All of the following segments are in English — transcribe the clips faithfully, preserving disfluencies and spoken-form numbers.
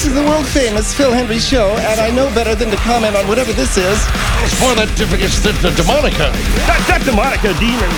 is the world-famous Phil Hendry Show, and I know better than to comment on whatever this is. It's more that it's the, the demonica. Not, not demonica, demon.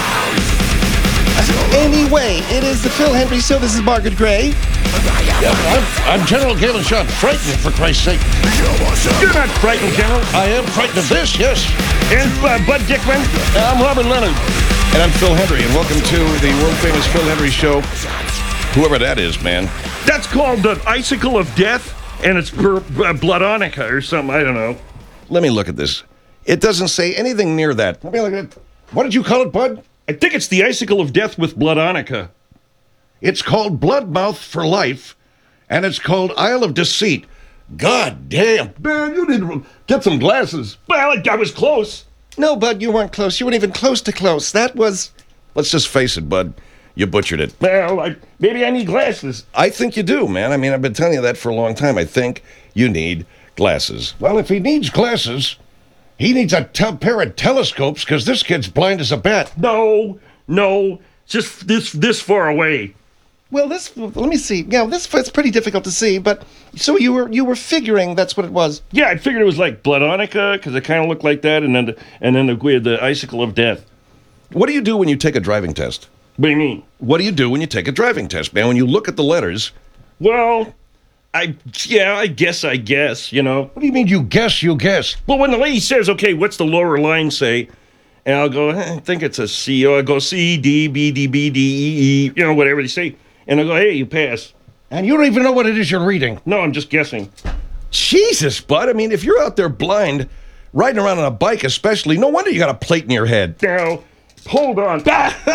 Anyway, it is the Phil Hendry Show. This is Margaret Gray. Yeah, I'm, I'm General Galen Shaw. Frightened, for Christ's sake. You're not frightened, General. I am frightened of this, yes. And uh, Bud Dickman. I'm Robert Leonard. And I'm Phil Hendry, and welcome to the world-famous Phil Hendry Show. Whoever that is, man. That's called the Icicle of Death, and it's per, uh, Bloodonica or something. I don't know. Let me look at this. It doesn't say anything near that. Let me look at it. What did you call it, Bud? I think it's the Icicle of Death with Bloodonica. It's called Bloodmouth for Life, and it's called Isle of Deceit. God damn. Man, you need to get some glasses. Well, I, I was close. No, Bud, you weren't close. You weren't even close to close. That was... Let's just face it, Bud. You butchered it. Well, I, maybe I need glasses. I think you do, man. I mean, I've been telling you that for a long time. I think you need glasses. Well, if he needs glasses, he needs a t- pair of telescopes, because this kid's blind as a bat. No, no, just this this far away. Well, this... Let me see. Yeah, this it's pretty difficult to see, but... So you were you were figuring that's what it was. Yeah, I figured it was like Bloodonica, because it kind of looked like that, and then the, and then the, we had the Icicle of Death. What do you do when you take a driving test? What do you mean? What do you do when you take a driving test, man? When you look at the letters... Well, I... Yeah, I guess, I guess, you know. What do you mean you guess, you guess? Well, when the lady says, okay, what's the lower line say? And I'll go, eh, I think it's a C. Or I'll go C, D, B, D, B, D, E, E, you know, whatever they say. And I'll go, hey, you pass. And you don't even know what it is you're reading. No, I'm just guessing. Jesus, Bud. I mean, if you're out there blind, riding around on a bike especially, no wonder you got a plate in your head. Now, hold on.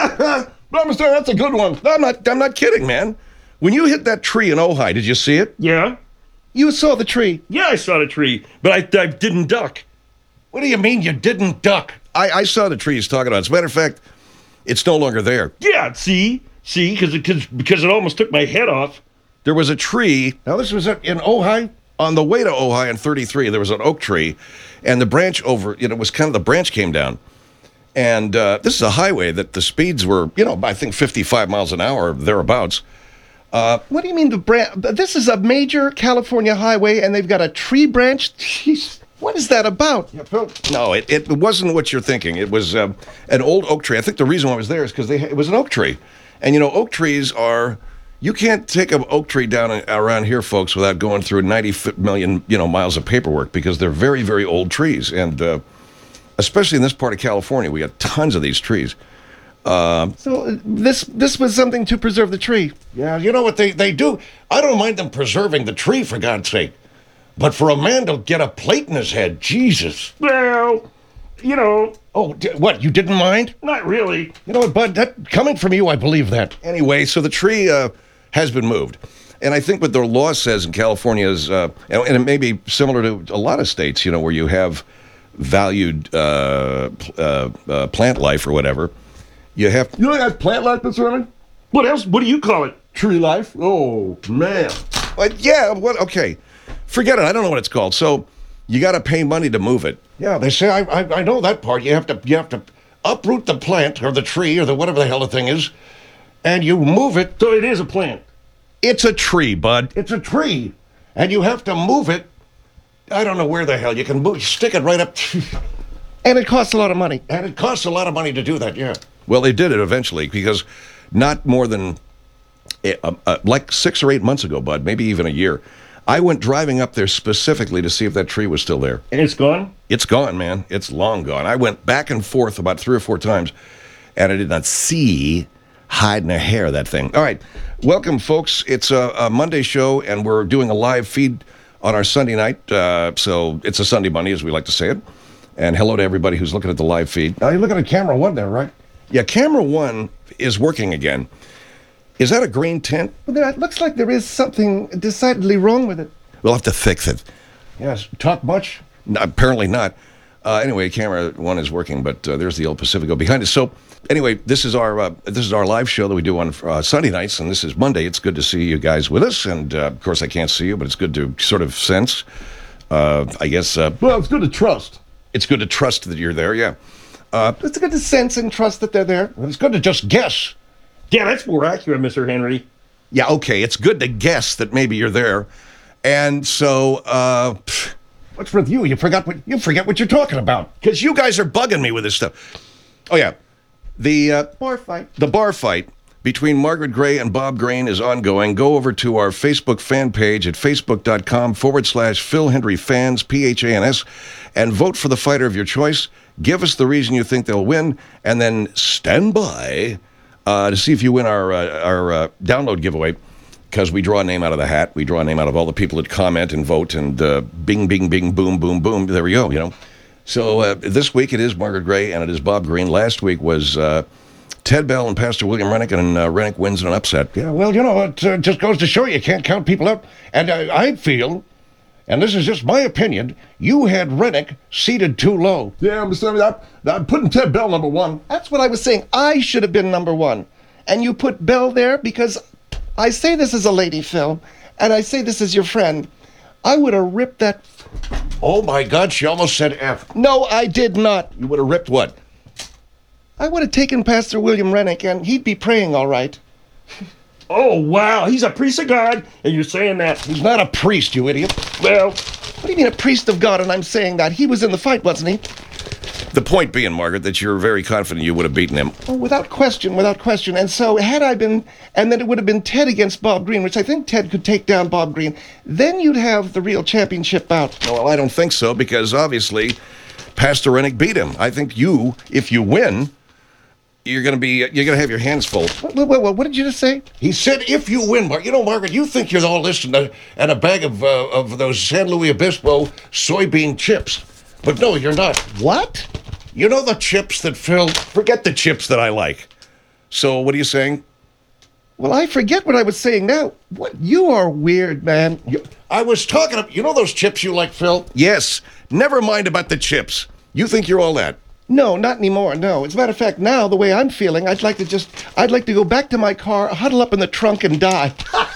Mister, that's a good one. I'm not, I'm not kidding, man. When you hit that tree in Ojai, did you see it? Yeah? You saw the tree. Yeah, I saw the tree, but I, I didn't duck. What do you mean you didn't duck? I, I saw the tree he's talking about. As a matter of fact, it's no longer there. Yeah, see? See? Because it, cause, because it almost took my head off. There was a tree. Now, this was in Ojai. On the way to Ojai in thirty-three, there was an oak tree, and the branch over, you know, it was kind of the branch came down. And uh, this is a highway that the speeds were, you know, I think fifty-five miles an hour, thereabouts. Uh, what do you mean the branch? This is a major California highway, and they've got a tree branch? Jeez, what is that about? Yeah, Phil. No, it, it wasn't what you're thinking. It was um, an old oak tree. I think the reason why it was there is because it was an oak tree. And, you know, oak trees are... You can't take an oak tree down around here, folks, without going through ninety million, you know, miles of paperwork, because they're very, very old trees. And uh, especially in this part of California, we got tons of these trees. Uh, so uh, this this was something to preserve the tree. Yeah, you know what they, they do? I don't mind them preserving the tree, for God's sake. But for a man to get a plate in his head, Jesus. Well, you know... Oh, d- what, you didn't mind? Not really. You know what, Bud, that, coming from you, I believe that. Anyway, so the tree uh, has been moved. And I think what the law says in California is, uh, and it may be similar to a lot of states, you know, where you have valued uh, uh, uh, plant life or whatever, you have... You know that plant life, Mister Running? What else? What do you call it? Tree life? Oh, man. But yeah, what? Okay. Forget it. I don't know what it's called. So you got to pay money to move it. Yeah, they say, I, I I know that part. You have to you have to uproot the plant or the tree or the whatever the hell the thing is, and you move it. So it is a plant. It's a tree, Bud. It's a tree. And you have to move it. I don't know where the hell. You can move, stick it right up. And it costs a lot of money. And it costs a lot of money to do that, yeah. Well, they did it eventually, because not more than uh, uh, like six or eight months ago, Bud, maybe even a year, I went driving up there specifically to see if that tree was still there. And it's gone? It's gone, man. It's long gone. I went back and forth about three or four times, and I did not see hide in a hair that thing. All right. Welcome, folks. It's a, a Monday show, and we're doing a live feed on our Sunday night. Uh, so it's a Sunday Monday, as we like to say it. And hello to everybody who's looking at the live feed. Now, you're looking at camera one there, right? Yeah, camera one is working again. Is that a green tint? Well, there, it looks like there is something decidedly wrong with it. We'll have to fix it. Yes. Talk much? No, apparently not. Uh, anyway, camera one is working, but uh, there's the old Pacifico behind us. So anyway, this is our uh, this is our live show that we do on uh, Sunday nights, and this is Monday. It's good to see you guys with us, and uh, of course I can't see you, but it's good to sort of sense. Uh, I guess. Uh, well, it's good to trust. It's good to trust that you're there. Yeah. Uh, it's good to sense and trust that they're there. Well, it's good to just guess. Yeah, that's more accurate, Mister Henry. Yeah, okay. It's good to guess that maybe you're there. And so, uh, pff, What's with you? You forgot what you forget what you're talking about. because you guys are bugging me with this stuff. Oh, yeah. The, uh, Bar fight. the bar fight between Margaret Gray and Bob Green is ongoing. Go over to our Facebook fan page at facebook.com forward slash Phil Hendry fans, P H A N S, and vote for the fighter of your choice. Give us the reason you think they'll win, and then stand by uh, to see if you win our, uh, our uh, download giveaway. Because we draw a name out of the hat. We draw a name out of all the people that comment and vote, and uh, bing, bing, bing, boom, boom, boom. There we go, you know. So uh, this week it is Margaret Gray and it is Bob Green. Last week was uh, Ted Bell and Pastor William Rennick, and uh, Rennick wins in an upset. Yeah, well, you know, it uh, just goes to show you can't count people out. And uh, I feel, and this is just my opinion, you had Rennick seated too low. Yeah, I'm sorry. I'm, I'm putting Ted Bell number one. That's what I was saying. I should have been number one. And you put Bell there because I say this as a lady, Phil, and I say this as your friend. I would have ripped that. Oh, my God, she almost said F. No, I did not. You would have ripped what? I would have taken Pastor William Rennick, and he'd be praying all right. Oh, wow. He's a priest of God, and you're saying that. He's not a priest, you idiot. Well, What do you mean a priest of God, and I'm saying that? He was in the fight, wasn't he? The point being, Margaret, that you're very confident you would have beaten him. Oh, without question, without question. And so had I been, and then it would have been Ted against Bob Green, which I think Ted could take down Bob Green. Then you'd have the real championship bout. Well, I don't think so, because obviously Pastor Rennick beat him. I think you, if you win, you're going to be, you're going to have your hands full. What, what, what, what did you just say? He said, if you win, Mark. You know, Margaret, you think you're all this and a, and a bag of, uh, of those San Luis Obispo soybean chips. But no, you're not. What? You know the chips that Phil... Forget the chips that I like. So what are you saying? Well, I forget what I was saying now. What? You are weird, man. You, I was talking... You know those chips you like, Phil? Yes. Never mind about the chips. You think you're all that. No, not anymore, no. As a matter of fact, now, the way I'm feeling, I'd like to just, I'd like to go back to my car, huddle up in the trunk, and die.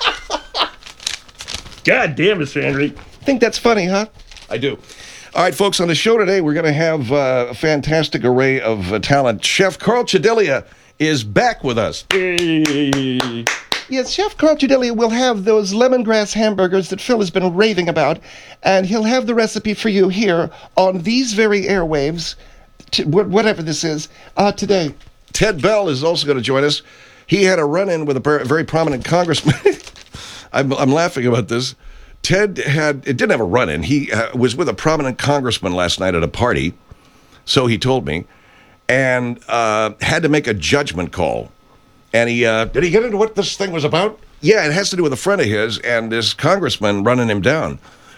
God damn, Mister Henry. Think that's funny, huh? I do. All right, folks, on the show today, we're going to have uh, a fantastic array of uh, talent. Chef Carl Chidelia is back with us. Hey. Yes, Chef Carl Chidelia will have those lemongrass hamburgers that Phil has been raving about, and he'll have the recipe for you here on these very airwaves, t- wh- whatever this is, uh, today. Ted Bell is also going to join us. He had a run-in with a per- very prominent congressman. I'm, I'm laughing about this. Ted had, it didn't have a run-in. He uh, was with a prominent congressman last night at a party, so he told me, and uh, had to make a judgment call. And he, uh, Did he get into what this thing was about? yeah, it has to do with a friend of his and this congressman running him down.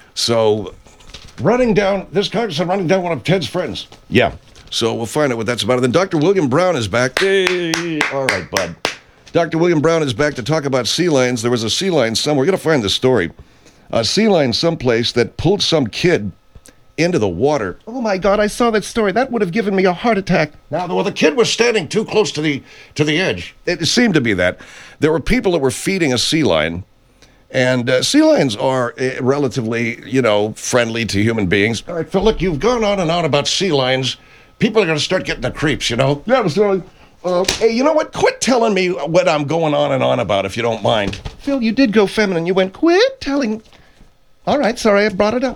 So, Running down... This congressman running down one of Ted's friends. yeah. So we'll find out what that's about. And then Doctor William Brown is back. Hey. All right, bud. Doctor William Brown is back to talk about sea lions. There was a sea lion somewhere. We're going to find this story. A sea lion someplace that pulled some kid into the water. Oh my God, I saw that story. That would have given me a heart attack. Now, well, the kid was standing too close to the to the edge. It seemed to be that. There were people that were feeding a sea lion, and uh, sea lions are uh, relatively, you know, friendly to human beings. All right, Phil, look, you've gone on and on about sea lions. People are going to start getting the creeps, you know? Yeah, Mister Uh, hey, you know what? Quit telling me what I'm going on and on about, if you don't mind. Phil, you did go feminine. You went, quit telling. All right, sorry, I brought it up.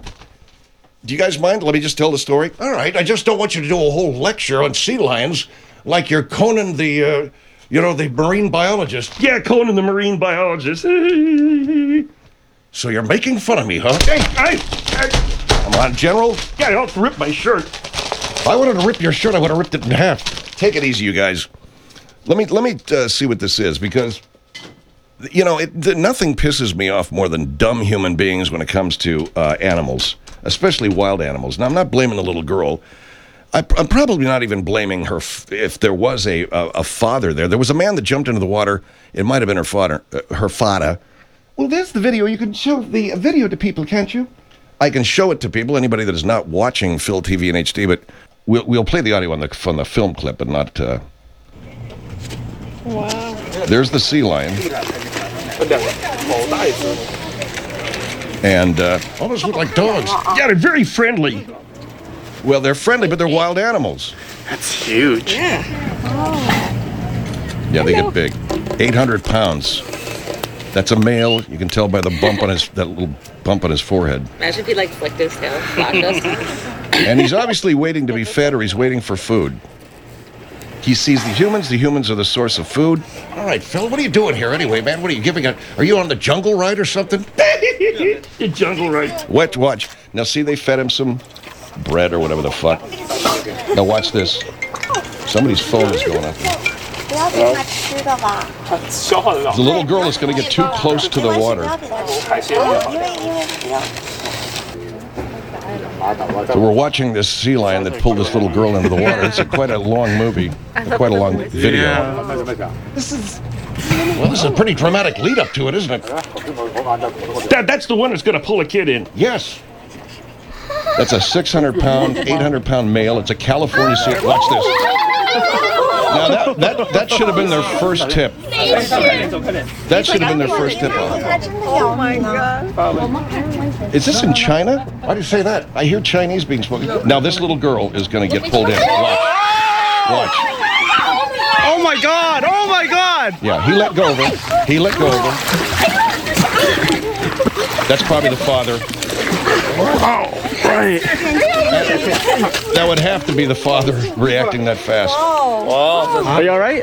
Do you guys mind? Let me just tell the story. All right, I just don't want you to do a whole lecture on sea lions like you're Conan the, uh, you know, the marine biologist. Yeah, Conan the marine biologist. Hey. So you're making fun of me, huh? Hey, I, I, Come on, General. yeah, I don't rip my shirt. If I wanted to rip your shirt, I would have ripped it in half. Take it easy, you guys. Let me let me uh, see what this is, because you know it, th- nothing pisses me off more than dumb human beings when it comes to uh, animals, especially wild animals. Now, I'm not blaming the little girl. I, I'm probably not even blaming her f- if there was a, a a father there. There was a man that jumped into the water. It might have been her father. Uh, her father. Well, there's the video. You can show the video to people, can't you? I can show it to people, anybody that is not watching Phil T V in H D, but we'll we'll play the audio on the from the film clip, but not. Uh... Wow. There's the sea lion. And uh, Almost look like dogs. Yeah, they're very friendly. well, they're friendly, but they're wild animals. That's huge. Yeah, they get big. eight hundred pounds. That's a male. You can tell by the bump on his that little bump on his forehead. Imagine if he like flicked his tail, flapped us. And he's obviously waiting to be fed, or he's waiting for food. He sees the humans. The humans are the source of food. All right, Phil, what are you doing here anyway, man? What are you giving a... Are you on the jungle ride or something? The jungle ride. What? Watch. Now, see, they fed him some bread or whatever the fuck. Now, watch this. Somebody's phone is going off. The little girl is going to get too close to the water. So we're watching this sea lion that pulled this little girl into the water. It's a, quite a long movie, quite a long video. This is. Well, this is a pretty dramatic lead up to it, isn't it? That, that's the one that's going to pull a kid in. Yes. That's a six hundred pound, eight hundred pound male. It's a California sea. Watch this. Now that that that should have been their first tip. That should have been their first tip. Oh my god. Is this in China? Why do you say that? I hear Chinese being spoken. Now this little girl is going to get pulled in. Watch. Watch. Oh my god! Oh my god! Yeah, he let go of her. He let go of her. That's probably the father. Oh, right. That would have to be the father reacting that fast. Are you all right?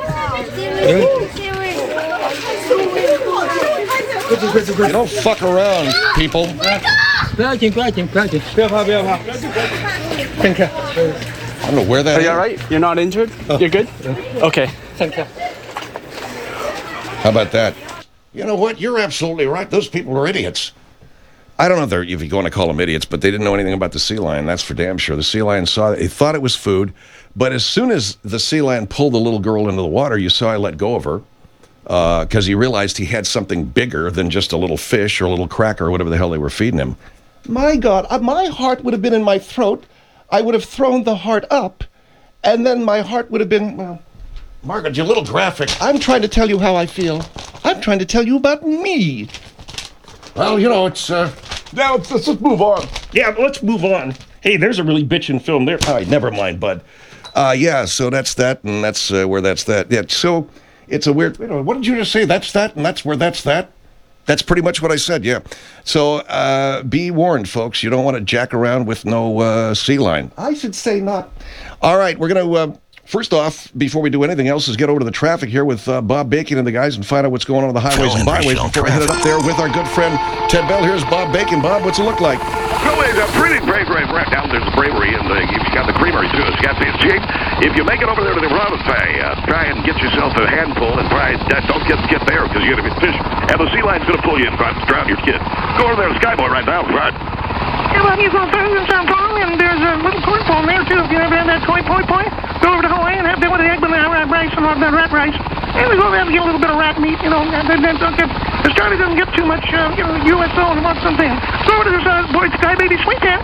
You don't fuck around, people. 不要紧，不要紧，不要紧，不要怕，不要怕。看看， I don't know where that Are you is. all right? You're not injured? You're good? Okay. 看看。 How about that? You know what? You're absolutely right. Those people are idiots. I don't know if, they're, if you want to call them idiots, but they didn't know anything about the sea lion. That's for damn sure. The sea lion saw it. He thought it was food. But as soon as the sea lion pulled the little girl into the water, you saw he let go of her because uh, he realized he had something bigger than just a little fish or a little cracker or whatever the hell they were feeding him. My God, uh, my heart would have been in my throat. I would have thrown the heart up, and then my heart would have been. Well, Margaret, you're a little graphic. I'm trying to tell you how I feel. I'm trying to tell you about me. Well, you know, it's... Uh, Now let's, let's move on. Yeah, let's move on. Hey, there's a really bitchin' film there. All right, never mind, bud. Uh, yeah, so that's that, and that's uh, where that's that. Yeah, so it's a weird... wait a minute, what did you just say? That's that, and that's where that's that? That's pretty much what I said, yeah. So uh, be warned, folks. You don't want to jack around with no uh, sea lion. I should say not. All right, we're going to... Uh, First off, before we do anything else, is get over to the traffic here with uh, Bob Bacon and the guys and find out what's going on on the highways and byways before we head it up there with our good friend Ted Bell. Here's Bob Bacon. Bob, what's it look like? Well, it's a pretty brave, brave, brave. Down there's the bravery, and uh, you've got the creamery, too. It's got this cheap. If you make it over there to the Province Bay, uh, try and get yourself a handful, and try uh, don't get get there, because you're going to be fish. And the sea line's going to pull you and try to drown your kid. Go over there to Skyboy right now, right? Yeah, well, you go through in Sao Paulo, and there's a little koi pond there, too. If you ever had that koi poi poi, go over to Hawaii and have that with the egg with the rat rice and all that rat rice. And we go there and get a little bit of rat meat, you know. And then, then don't get, the Charlie doesn't get too much, uh, you know, U S O and wants something. Go over to this uh, boy, Sky Baby Sweet Tan.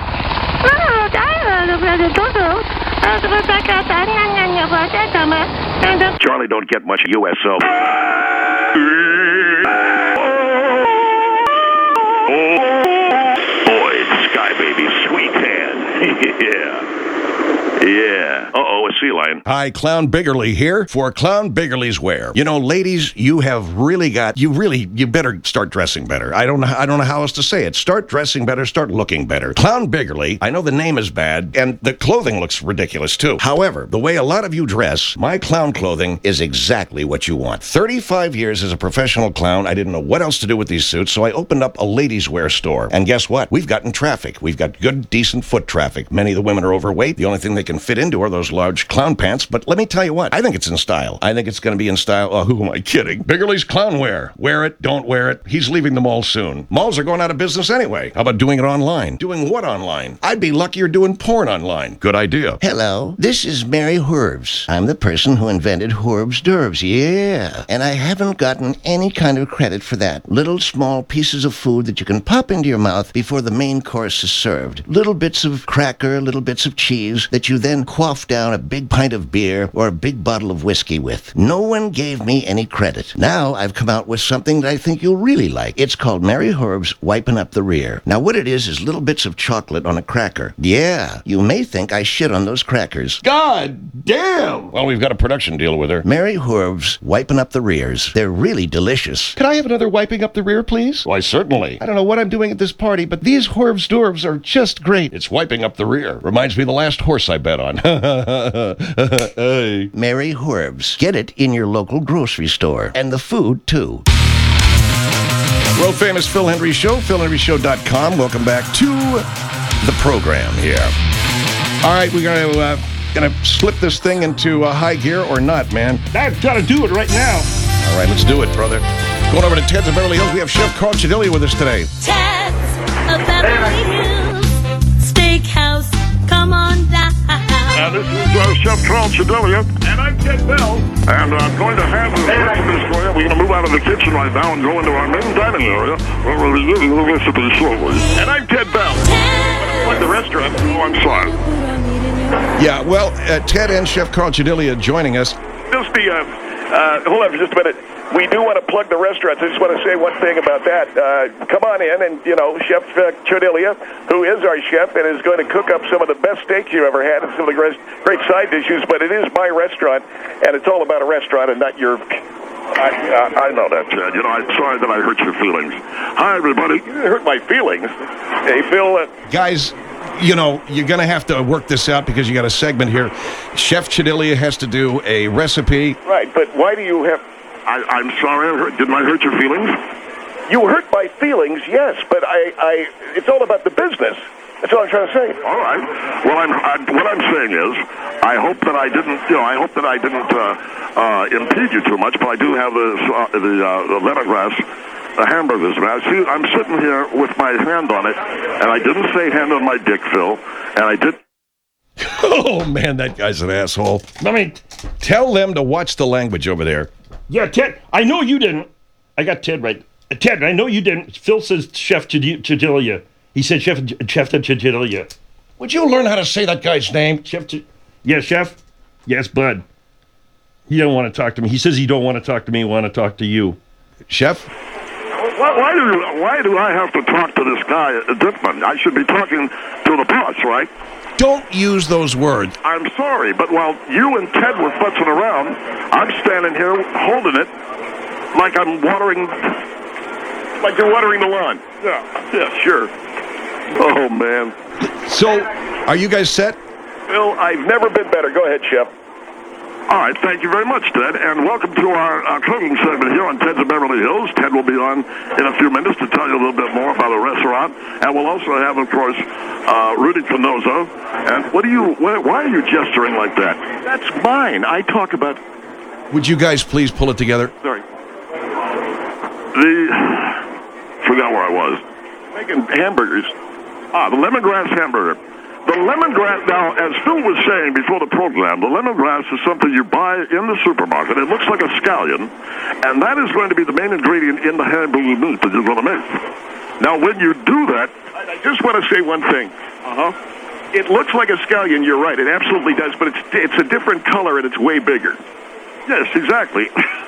Charlie don't get much U S O. Boy, Sky Baby Sweet Tan. Yeah. Yeah. Uh-oh, a sea lion. Hi, Clown Biggerly here for Clown Biggerly's Wear. You know, ladies, you have really got, you really, you better start dressing better. I don't know, I don't know how else to say it. Start dressing better, start looking better. Clown Biggerly, I know the name is bad, and the clothing looks ridiculous too. However, the way a lot of you dress, my clown clothing is exactly what you want. thirty-five years as a professional clown, I didn't know what else to do with these suits, so I opened up a ladies' wear store. And guess what? We've gotten traffic. We've got good, decent foot traffic. Many of the women are overweight. The only thing they can fit into are those large clown pants, but let me tell you what, I think it's in style. I think it's going to be in style. Oh, who am I kidding? Biggerly's clown wear. Wear it, don't wear it. He's leaving the mall soon. Malls are going out of business anyway. How about doing it online? Doing what online? I'd be luckier doing porn online. Good idea. Hello, this is Mary Hurbs. I'm the person who invented Hurbs Durbs, yeah. And I haven't gotten any kind of credit for that. Little small pieces of food that you can pop into your mouth before the main course is served. Little bits of cracker, little bits of cheese that you then quaff down a big pint of beer or a big bottle of whiskey with. No one gave me any credit. Now I've come out with something that I think you'll really like. It's called Mary Herb's Wiping Up the Rear. Now what it is is little bits of chocolate on a cracker. Yeah, you may think I shit on those crackers. God damn! Well, we've got a production deal with her. Mary Herb's Wiping Up the Rears. They're really delicious. Could I have another wiping up the rear, please? Why, certainly. I don't know what I'm doing at this party, but these Horv's Dwarves are just great. It's wiping up the rear. Reminds me of the last horse I bet on. Hey. Mary Herb's. Get it in your local grocery store. And the food, too. World famous Phil Hendry Show, phil hendry show dot com. Welcome back to the program here. All right, we're going to uh, gonna slip this thing into uh, high gear or not, man? I've got to do it right now. All right, let's do it, brother. Going over to Ted's of Beverly Hills, we have Chef Carl Chedillia with us today. Ted's of Beverly Hills Steakhouse, come on down. Uh, this is uh, Chef Carl Chedillia. And I'm Ted Bell. And I'm going to have this recipe for you. We're going to move out of the kitchen right now and go into our main dining area where we'll be giving the recipe shortly. And I'm Ted Bell. Ted. Like the restaurant. Oh, I'm sorry. Yeah, well, uh, Ted and Chef Carl Chedillia joining us. Just be, uh, uh, hold on for just a minute. We do want to plug the restaurants. I just want to say one thing about that. Uh, come on in, and, you know, Chef uh, Chedillia, who is our chef and is going to cook up some of the best steaks you've ever had and some of the great, great side dishes, but it is my restaurant, and it's all about a restaurant and not your... I, uh, I know that, Chad. You know, I'm sorry that I hurt your feelings. Hi, everybody. You didn't hurt my feelings. Hey, Phil. Uh, Guys... You know, you're going to have to work this out because you got a segment here. Chef Chedillia has to do a recipe. Right, but why do you have... I, I'm sorry. I hurt, didn't I hurt your feelings? You hurt my feelings, yes, but I, I... It's all about the business. That's all I'm trying to say. All right. Well, I'm, I, what I'm saying is, I hope that I didn't, you know, I hope that I didn't uh, uh, impede you too much, but I do have this, uh, the, uh, the lemongrass... The hamburgers, man. See, I'm sitting here with my hand on it, and I didn't say hand on my dick, Phil, and I did... Oh, man, that guy's an asshole. I mean... Tell them to watch the language over there. Yeah, Ted, I know you didn't. I got Ted right. Uh, Ted, I know you didn't. Phil says Chef Chedillia. He said Chef Chef Chedillia. Would you learn how to say that guy's name? Chef Ch- Yeah, Chef? Yes, Bud. He don't want to talk to me. He says he don't want to talk to me, want to talk to you. Chef? Why, why do why do I have to talk to this guy, Dickman? I should be talking to the boss, right? Don't use those words. I'm sorry, but while you and Ted were futzing around, I'm standing here holding it like I'm watering, like you're watering the lawn. Yeah, yeah, sure. Oh, man. So, are you guys set? Phil, I've never been better. Go ahead, Chef. All right, thank you very much, Ted, and welcome to our, our cooking segment here on Ted's of Beverly Hills. Ted will be on in a few minutes to tell you a little bit more about the restaurant, and we'll also have, of course, uh, Rudy Canozo. And what do you? Why, why are you gesturing like that? That's mine. I talk about. Would you guys please pull it together? Sorry. The forgot where I was. Making hamburgers. Ah, the lemongrass hamburger. The lemongrass, now, as Phil was saying before the program, the lemongrass is something you buy in the supermarket. It looks like a scallion, and that is going to be the main ingredient in the hamburger meat that you're going to make. Now, when you do that, I just want to say one thing. Uh-huh. It looks like a scallion, you're right. It absolutely does, but it's it's a different color, and it's way bigger. Yes, exactly.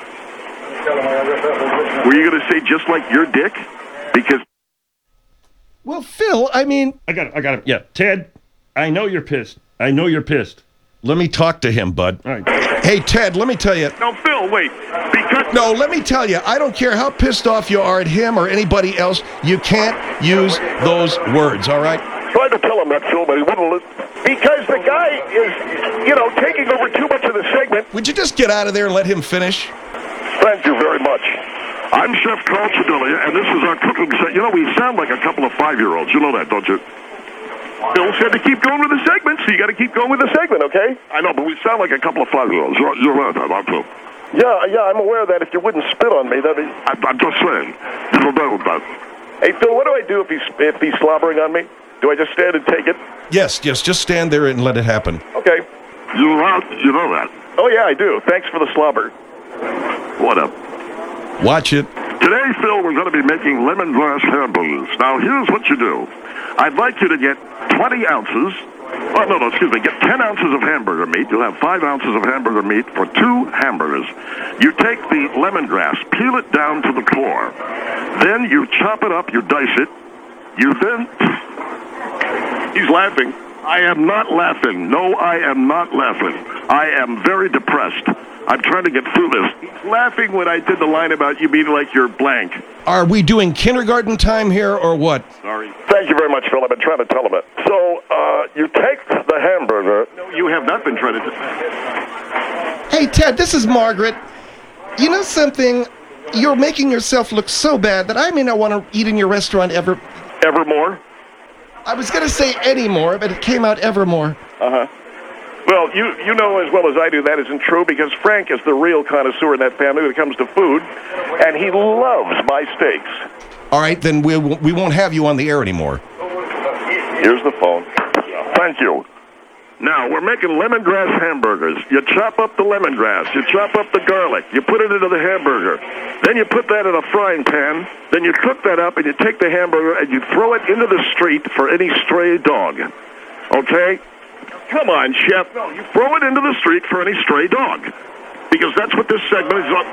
Were you going to say just like your dick? Because... Well, Phil, I mean... I got it, I got it. Yeah, Ted... I know you're pissed. I know you're pissed. Let me talk to him, bud. All right. Hey, Ted, let me tell you. No, Phil, wait. Because... No, let me tell you. I don't care how pissed off you are at him or anybody else. You can't use those words, all right? Tried to tell him that, Phil, but he wouldn't listen. Because the guy is, you know, taking over too much of the segment. Would you just get out of there and let him finish? Thank you very much. I'm Chef Carl Chedillia, and this is our cooking set. You know, we sound like a couple of five-year-olds. You know that, don't you? Bill said to keep going with the segment, so you got to keep going with the segment, okay? I know, but we sound like a couple of five-year-olds. You're, you're right, I'm too. Yeah, yeah, I'm aware of that. If you wouldn't spit on me, that'd be... I, I'm just saying. You're done with that. Hey, Phil, what do I do if he's, if he's slobbering on me? Do I just stand and take it? Yes, yes, just stand there and let it happen. Okay. You, uh, you know that. Oh, yeah, I do. Thanks for the slobber. What up? Watch it. Today, Phil, we're going to be making lemongrass hamburgers. Now, here's what you do. I'd like you to get twenty ounces Oh, no, no, excuse me. Get ten ounces of hamburger meat. You'll have five ounces of hamburger meat for two hamburgers. You take the lemongrass, peel it down to the core. Then you chop it up, you dice it. You then... He's laughing. I am not laughing. No, I am not laughing. I am very depressed. I'm trying to get through this. He's laughing when I did the line about you being like you're blank. Are we doing kindergarten time here or what? Sorry. Thank you very much, Phil. I've been trying to tell him it. So, uh, you take the hamburger. No, you have not been trying to... Hey, Ted, this is Margaret. You know something? You're making yourself look so bad that I may not want to eat in your restaurant ever... Evermore? I was going to say anymore, but it came out evermore. Uh-huh. Well, you you know as well as I do that isn't true because Frank is the real connoisseur in that family when it comes to food, and he loves my steaks. All right, then we we won't have you on the air anymore. Here's the phone. Thank you. Now, we're making lemongrass hamburgers. You chop up the lemongrass. You chop up the garlic. You put it into the hamburger. Then you put that in a frying pan. Then you cook that up, and you take the hamburger, and you throw it into the street for any stray dog. Okay? Come on, Chef. No, you throw it into the street for any stray dog. Because that's what this segment is on.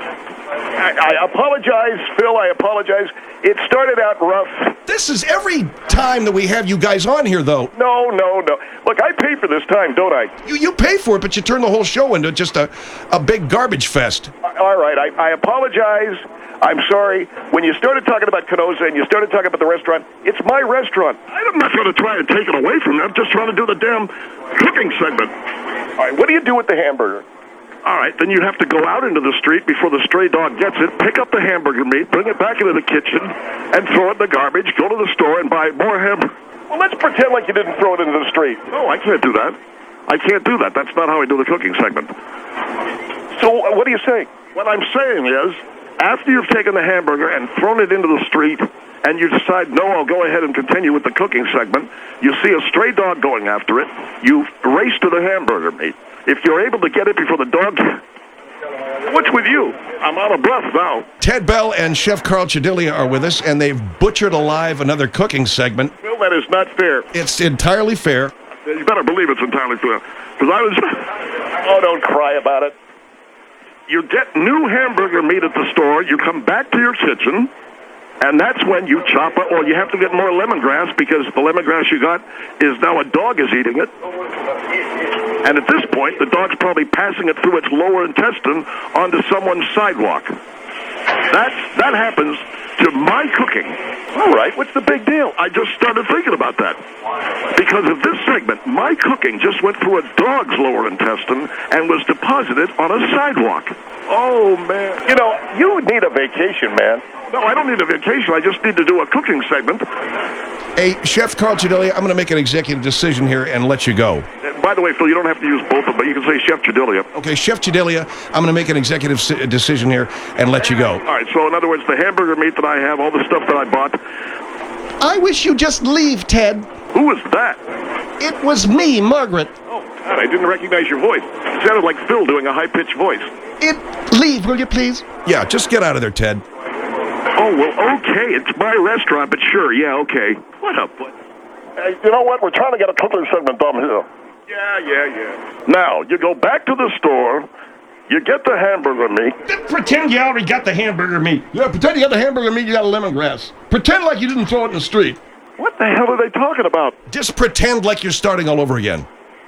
I, I apologize, Phil. I apologize. It started out rough. This is every time that we have you guys on here, though. No, no, no. Look, I pay for this time, don't I? You you pay for it, but you turn the whole show into just a, a big garbage fest. All right, I, I apologize. I'm sorry. When you started talking about Canosa and you started talking about the restaurant, it's my restaurant. I'm not going to try and take it away from them. I'm just trying to do the damn cooking segment. All right, what do you do with the hamburger? All right, then you have to go out into the street before the stray dog gets it, pick up the hamburger meat, bring it back into the kitchen, and throw it in the garbage, go to the store and buy more hamburger. Well, let's pretend like you didn't throw it into the street. No, I can't do that. I can't do that. That's not how I do the cooking segment. So uh, what are you saying? What I'm saying is, after you've taken the hamburger and thrown it into the street, and you decide, no, I'll go ahead and continue with the cooking segment, you see a stray dog going after it, you race to the hamburger meat. If you're able to get it before the dog... What's with you? I'm out of breath now. Ted Bell and Chef Carl Chidilia are with us, and they've butchered alive another cooking segment. Phil, that is not fair. It's entirely fair. You better believe it's entirely fair. Because I was... Oh, don't cry about it. You get new hamburger meat at the store, you come back to your kitchen, and that's when you chop it, or you have to get more lemongrass because the lemongrass you got is now a dog is eating it. And at this point, the dog's probably passing it through its lower intestine onto someone's sidewalk. That's, that happens to my cooking. All right, what's the big deal? I just started thinking about that. Because of this segment, my cooking just went through a dog's lower intestine and was deposited on a sidewalk. Oh, man. You know, you need a vacation, man. No, I don't need a vacation. I just need to do a cooking segment. Hey, Chef Carl Chidilia, I'm going to make an executive decision here and let you go. By the way, Phil, you don't have to use both of them, but you can say Chef Chidilia. Okay, Chef Chidilia, I'm going to make an executive si- decision here and let you go. All right, so in other words, the hamburger meat that I have, all the stuff that I bought. I wish you'd just leave, Ted. Who was that? It was me, Margaret. Oh, God, I didn't recognize your voice. It sounded like Phil doing a high-pitched voice. It... Leave, will you please? Yeah, just get out of there, Ted. Oh, well, okay, it's my restaurant, but sure, yeah, okay. What up? What? Hey, you know what? We're trying to get a cooking segment done here. Yeah, yeah, yeah. Now, you go back to the store, you get the hamburger meat. Pretend you already got the hamburger meat. Yeah, pretend you got the hamburger meat, you got a lemongrass. Pretend like you didn't throw it in the street. What the hell are they talking about? Just pretend like you're starting all over again.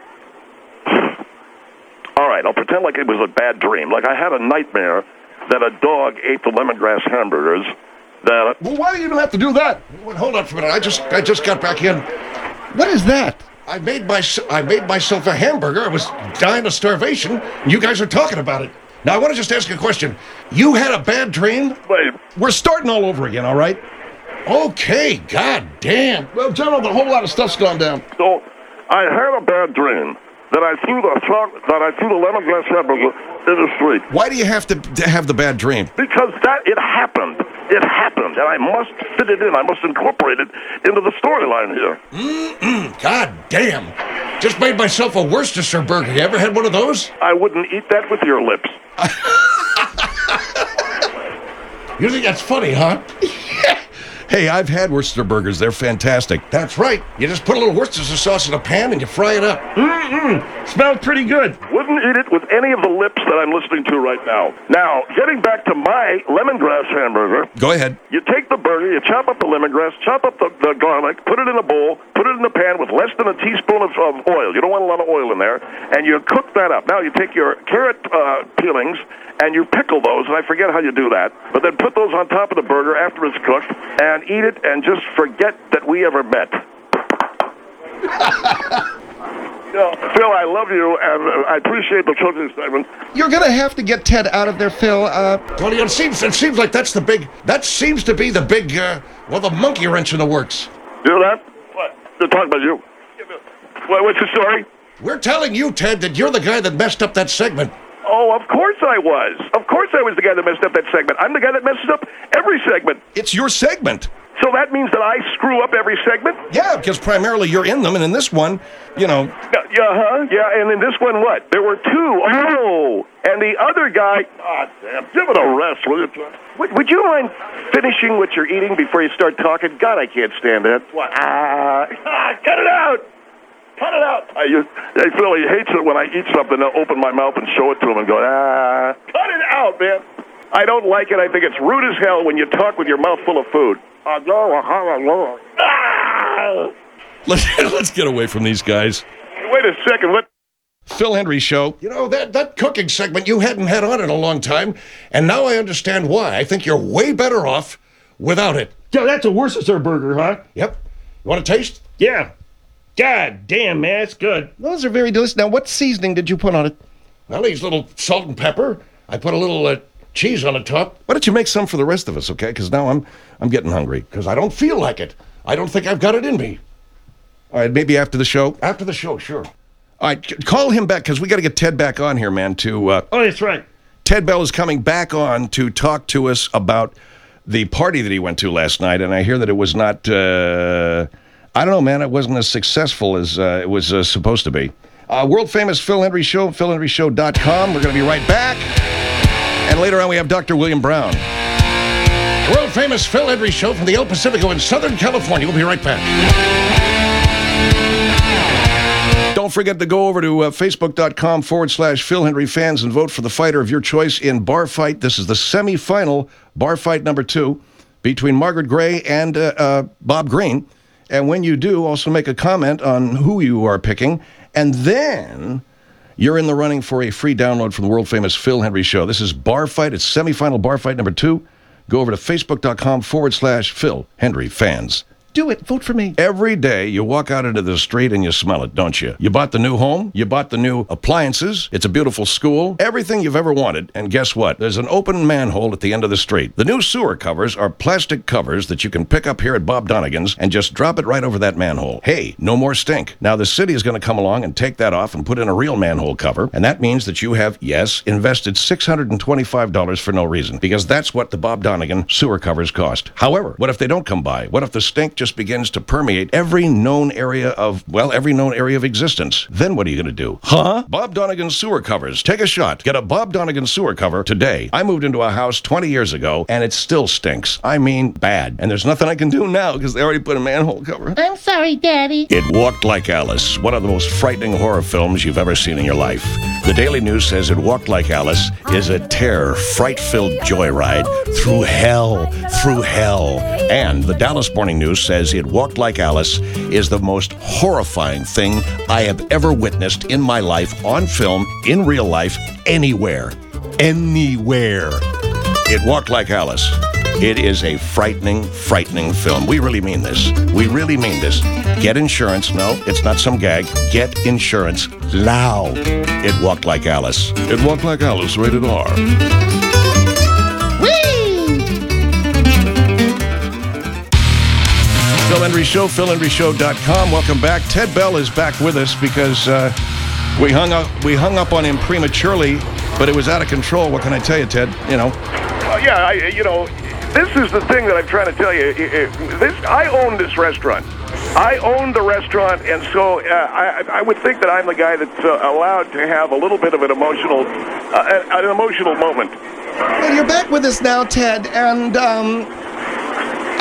All right, I'll pretend like it was a bad dream. Like I had a nightmare that a dog ate the lemongrass hamburgers. That well, why do you even have to do that? Hold on for a minute. I just I just got back in. What is that? I made my I made myself a hamburger. I was dying of starvation. And you guys are talking about it. Now I want to just ask you a question. You had a bad dream? Wait. We're starting all over again, all right? Okay, god damn. Well, General, the whole lot of stuff's gone down. So, I had a bad dream that I threw the that I threw the lemongrass hamburger in the street. Why do you have to, to have the bad dream? Because that it happened. It happened, and I must fit it in. I must incorporate it into the storyline here. Mm-mm, god damn. Just made myself a Worcestershire burger. You ever had one of those? I wouldn't eat that with your lips. You think that's funny, huh? Hey, I've had Worcester burgers. They're fantastic. That's right. You just put a little Worcestershire sauce in a pan and you fry it up. Mm-mm. Smells pretty good. Wouldn't eat it with any of the lips that I'm listening to right now. Now, getting back to my lemongrass hamburger. Go ahead. You take the burger, you chop up the lemongrass, chop up the, the garlic, put it in a bowl, put it in the pan with less than a teaspoon of, of oil. You don't want a lot of oil in there. And you cook that up. Now, you take your carrot uh, peelings and you pickle those, and I forget how you do that. But then put those on top of the burger after it's cooked and eat it and just forget that we ever met. You know, Phil, I love you, and uh, I appreciate the children's segment. You're going to have to get Ted out of there, Phil. Uh, Well, it seems it seems like that's the big. That seems to be the big. Uh, well, the monkey wrench in the works. You know that? What? They're talking about you. What, what's the story? We're telling you, Ted, that you're the guy that messed up that segment. Oh, of course I was. Of course I was the guy that messed up that segment. I'm the guy that messes up every segment. It's your segment. So that means that I screw up every segment? Yeah, because primarily you're in them, and in this one, you know. Yeah, yeah, huh? Yeah, and in this one, what? There were two. Oh, and the other guy. Ah, damn. Give it a rest, will you? Would, would you mind finishing what you're eating before you start talking? God, I can't stand that. What? Ah, ah, cut it out. Cut it out. I, you, hey, Phil, he hates it when I eat something. I'll open my mouth and show it to him and go, ah. Cut it out, man. I don't like it. I think it's rude as hell when you talk with your mouth full of food. Ah! Let's, let's get away from these guys. Wait a second. What? Phil Hendrie Show. You know, that, that cooking segment you hadn't had on in a long time, and now I understand why. I think you're way better off without it. Yeah, that's a Worcestershire burger, huh? Yep. You want to taste? Yeah. God damn, man, it's good. those are very delicious. Now, what seasoning did you put on it? Well, he's a little salt and pepper. I put a little uh, cheese on the top. Why don't you make some for the rest of us, okay? Because now I'm I'm getting hungry. Because I don't feel like it. I don't think I've got it in me. All right, maybe after the show? After the show, sure. All right, c- call him back, because we got to get Ted back on here, man, to... Uh, oh, that's right. Ted Bell is coming back on to talk to us about the party that he went to last night, and I hear that it was not... Uh, I don't know, man, it wasn't as successful as uh, it was uh, supposed to be. Uh, world-famous Phil Hendrie Show, phil hendrie show dot com. We're going to be right back. And later on, we have Doctor William Brown. The world-famous Phil Hendrie Show from the El Pacifico in Southern California. We'll be right back. Don't forget to go over to uh, facebook.com forward slash Phil Hendrie fans and vote for the fighter of your choice in Bar Fight. This is the semifinal Bar Fight number two between Margaret Gray and uh, uh, Bob Green. And when you do, also make a comment on who you are picking. And then you're in the running for a free download from the world-famous Phil Hendrie Show. This is Bar Fight. It's semifinal Bar Fight number two. Go over to facebook.com forward slash Phil Hendrie fans. Do it. Vote for me. Every day you walk out into the street and you smell it, don't you? You bought the new home. You bought the new appliances. It's a beautiful school. Everything you've ever wanted. And guess what? There's an open manhole at the end of the street. The new sewer covers are plastic covers that you can pick up here at Bob Donegan's and just drop it right over that manhole. Hey, no more stink. Now the city is going to come along and take that off and put in a real manhole cover. And that means that you have, yes, invested six hundred twenty-five dollars for no reason. Because that's what the Bob Donegan sewer covers cost. However, what if they don't come by? What if the stink just begins to permeate every known area of, well, every known area of existence? Then what are you going to do? Huh? Bob Donegan sewer covers. Take a shot. Get a Bob Donegan sewer cover today. I moved into a house twenty years ago, and it still stinks. I mean, bad. And there's nothing I can do now because they already put a manhole cover. I'm sorry, Daddy. It Walked Like Alice, one of the most frightening horror films you've ever seen in your life. The Daily News says It Walked Like Alice is a terror, fright-filled joyride through hell, through hell. And the Dallas Morning News says It Walked Like Alice is the most horrifying thing I have ever witnessed in my life, on film, in real life, anywhere. Anywhere. It Walked Like Alice. It is a frightening, frightening film. We really mean this. We really mean this. Get insurance. No, it's not some gag. Get insurance. Loud. It Walked Like Alice. It Walked Like Alice, rated R. Phil Hendrie Show, phil hendrie show dot com. Welcome back. Ted Bell is back with us because uh, we hung up we hung up on him prematurely, but it was out of control. What can I tell you, Ted? You know. Uh, yeah, I, you know, this is the thing that I'm trying to tell you. It, it, this, I own this restaurant. I own the restaurant, and so uh, I, I would think that I'm the guy that's uh, allowed to have a little bit of an emotional, uh, an emotional moment. Well, you're back with us now, Ted, and um,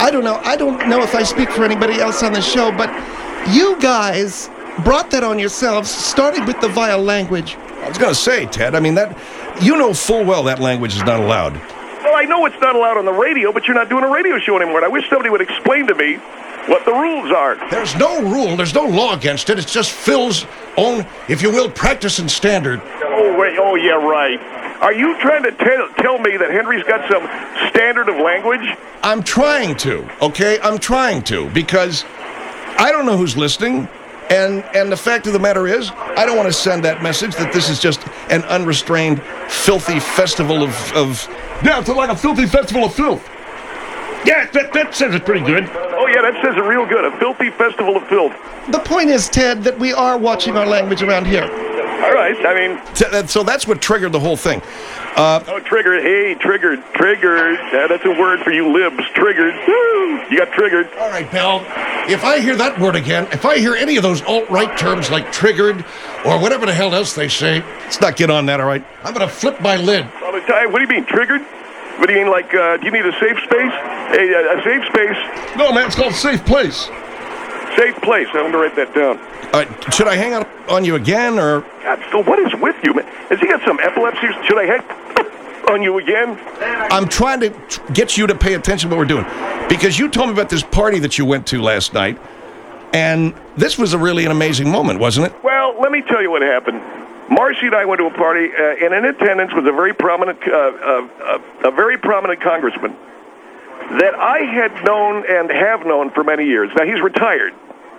I don't know. I don't know if I speak for anybody else on the show, but you guys brought that on yourselves, starting with the vile language. I was going to say, Ted, I mean, that you know full well that language is not allowed. Well, I know it's not allowed on the radio, but you're not doing a radio show anymore. And I wish somebody would explain to me what the rules are. There's no rule. There's no law against it. It's just Phil's own, if you will, practice and standard. Oh, wait. Oh, yeah, right. Are you trying to tell tell me that Henry's got some standard of language? I'm trying to, okay? I'm trying to, because I don't know who's listening, and and the fact of the matter is, I don't want to send that message that this is just an unrestrained, filthy festival of... of Yeah, it's like a filthy festival of filth. Yeah, that, that says it pretty good. Oh, yeah, that says it real good. A filthy festival of filth. The point is, Ted, that we are watching our language around here. All right, I mean... T- so that's what triggered the whole thing. Uh, oh, triggered. Hey, triggered. Triggered. Yeah, that's a word for you libs. Triggered. Woo! You got triggered. All right, Bell. If I hear that word again, if I hear any of those alt-right terms like triggered or whatever the hell else they say... Let's not get on that, all right? I'm going to flip my lid. All the time. What do you mean, triggered? What do you mean, like, uh, do you need a safe space? A, a, a safe space? No, man, it's called safe place. Safe place. I'm going to write that down. Uh, should I hang up on you again, or... God, so what is with you, man? Has he got some epilepsy? Should I hang on you again? I'm trying to t- get you to pay attention to what we're doing. Because you told me about this party that you went to last night, and this was a really an amazing moment, wasn't it? Well, let me tell you what happened. Marcy and I went to a party, uh, and in attendance was a very prominent, uh, uh, uh, a very prominent congressman that I had known and have known for many years. Now, he's retired.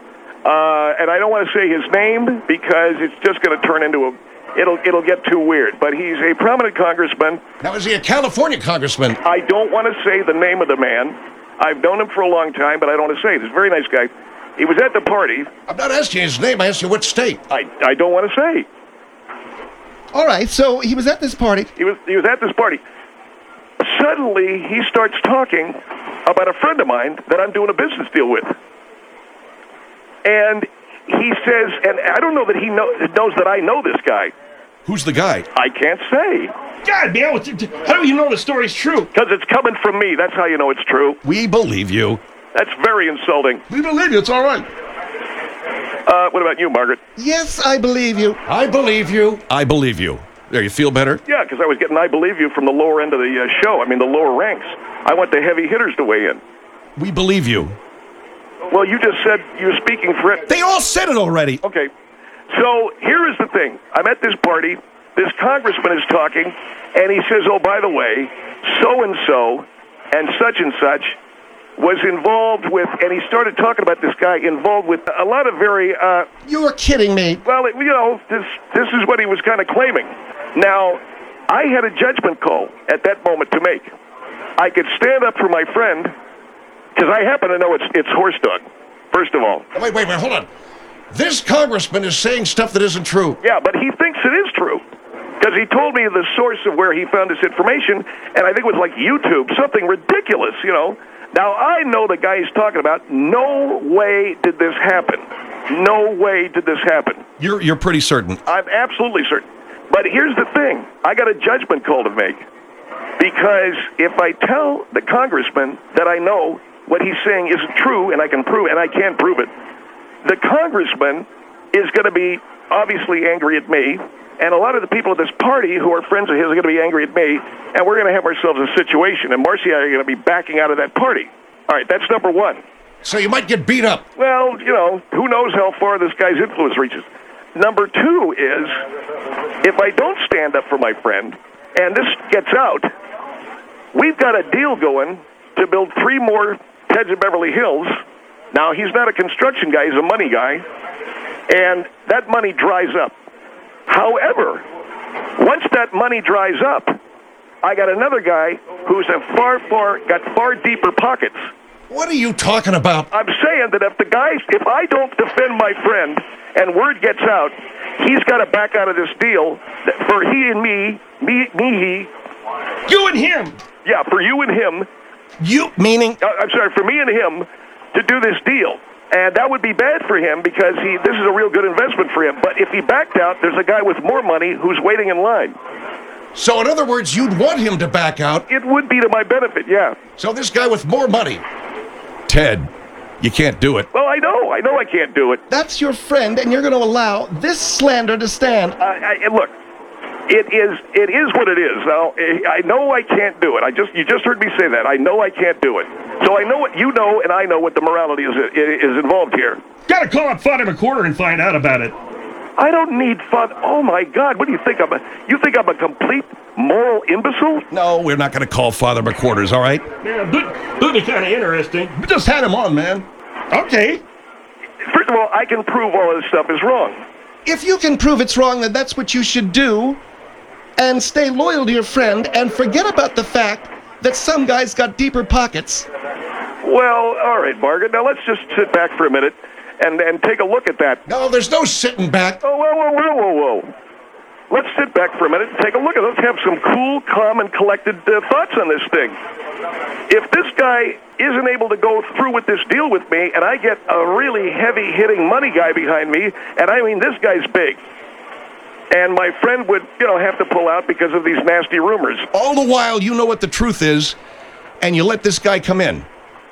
Uh, and I don't want to say his name because it's just going to turn into a, it'll it'll get too weird. But he's a prominent congressman. Now, is he a California congressman? I don't want to say the name of the man. I've known him for a long time, but I don't want to say it. He's a very nice guy. He was at the party. I'm not asking his name. I asked you what state. I, I don't want to say. All right, so he was at this party. He was he was at this party. Suddenly, he starts talking about a friend of mine that I'm doing a business deal with. And he says, and I don't know that he know, knows that I know this guy. Who's the guy? I can't say. God, man, what's- how do you know the story's true? Because it's coming from me. That's how you know it's true. We believe you. That's very insulting. We believe you. It's all right. Uh, what about you, Margaret? Yes, I believe you. I believe you. I believe you. There, you feel better? Yeah, because I was getting I believe you from the lower end of the uh, show. I mean, the lower ranks. I want the heavy hitters to weigh in. We believe you. Well, you just said you were speaking for it. They all said it already. Okay. So here is the thing. I'm at this party. This congressman is talking, and he says, oh, by the way, so-and-so and such and such was involved with, and he started talking about this guy involved with a lot of very... Uh, You're kidding me. well, you know, this this is what he was kind of claiming. Now, I had a judgment call at that moment to make. I could stand up for my friend, because I happen to know it's it's horse dog, first of all. Wait, wait, wait, hold on. This congressman is saying stuff that isn't true. Yeah, but he thinks it is true. Because he told me the source of where he found this information, and I think it was like YouTube, something ridiculous, you know. Now, I know the guy he's talking about. No way did this happen. No way did this happen. You're you're pretty certain. I'm absolutely certain. But here's the thing. I got a judgment call to make. Because if I tell the congressman that I know what he's saying isn't true, and I can prove, and I can't prove it, the congressman is going to be obviously angry at me, and a lot of the people at this party who are friends of his are going to be angry at me, and we're going to have ourselves a situation, and Marcy and I are going to be backing out of that party. All right, that's number one. So you might get beat up. Well, you know, who knows how far this guy's influence reaches. Number two is, if I don't stand up for my friend, and this gets out, we've got a deal going to build three more Teds of Beverly Hills. Now, he's not a construction guy, he's a money guy, and that money dries up. However, once that money dries up, I got another guy who's a far, far, got far deeper pockets. What are you talking about? I'm saying that if the guy, if I don't defend my friend and word gets out, he's got to back out of this deal for he and me, me, me, he. You and him. Yeah, for you and him. You, meaning? Uh, I'm sorry, for me and him to do this deal. And that would be bad for him because he this is a real good investment for him. But if he backed out, there's a guy with more money who's waiting in line. So in other words, you'd want him to back out. It would be to my benefit, yeah. So this guy with more money, Ted, you can't do it. Well, I know. I know I can't do it. That's your friend, and you're going to allow this slander to stand. Uh, I, look, it is it is what it is. Now, I know I can't do it. I just you just heard me say that. I know I can't do it. So I know what you know, and I know what the morality is is involved here. Gotta call up Father McQuarter and find out about it. I don't need fun. Oh my God! What do you think I'm? A, you think I'm a complete moral imbecile? No, we're not going to call Father McQuarters, all right? Yeah, but would be kind of interesting. We just had him on, man. Okay. First of all, I can prove all this stuff is wrong. If you can prove it's wrong, then that's what you should do. And stay loyal to your friend and forget about the fact that some guy's got deeper pockets. Well, all right, Margaret. Now let's just sit back for a minute and, and take a look at that. No, there's no sitting back. Oh, whoa, whoa, whoa, whoa, whoa. Let's sit back for a minute and take a look at it. Let's have some cool, calm, and collected uh, thoughts on this thing. If this guy isn't able to go through with this deal with me, and I get a really heavy-hitting money guy behind me, and I mean this guy's big, and my friend would, you know, have to pull out because of these nasty rumors. All the while, you know what the truth is, and you let this guy come in.